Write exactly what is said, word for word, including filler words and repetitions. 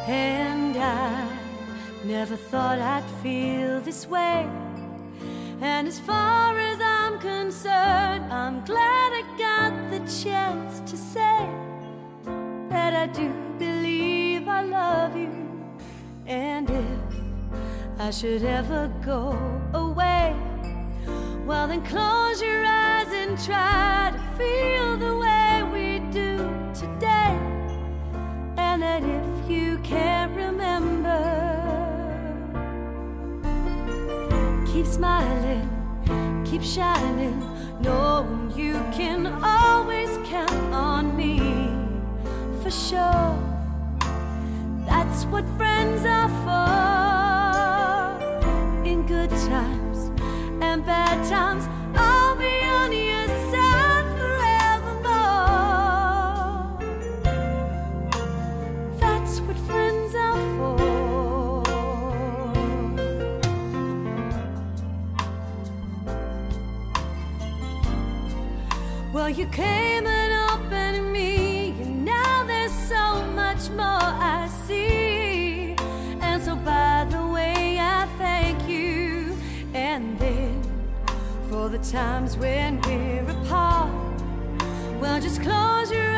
And I never thought I'd feel this way. And as far as I'm concerned, I'm glad I got the chance to say that I do believe I love you. And if I should ever go away, well then close your eyes and try to feel the way we do today. And that if you can't remember, keep smiling, keep shining, knowing you can always count on me. For sure, that's what friends are for. In good times and bad times, I'll be on your side forevermore. That's what friends are for. Well, you came and opened me, and now there's so much more I see. And so by the way, I thank you. And then for the times when we're apart, well, just close your